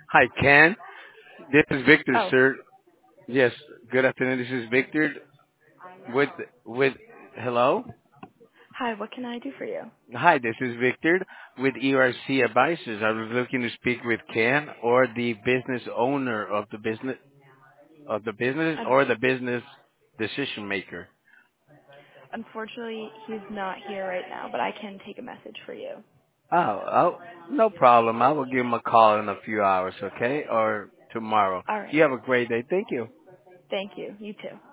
Hi, Ken. This is Victor, Oh, sir. Yes, good afternoon. This is Victor with hello. hi. What can I do for you? Hi, this is Victor with ERC Advisors. I was looking to speak with Ken or the business owner of the business Un- or the business decision maker. Unfortunately, he's not here right now, but I can take a message for you. Oh, no problem. I will give him a call in a few hours, okay? Or tomorrow. All right. You have a great day. Thank you. Thank you. You too.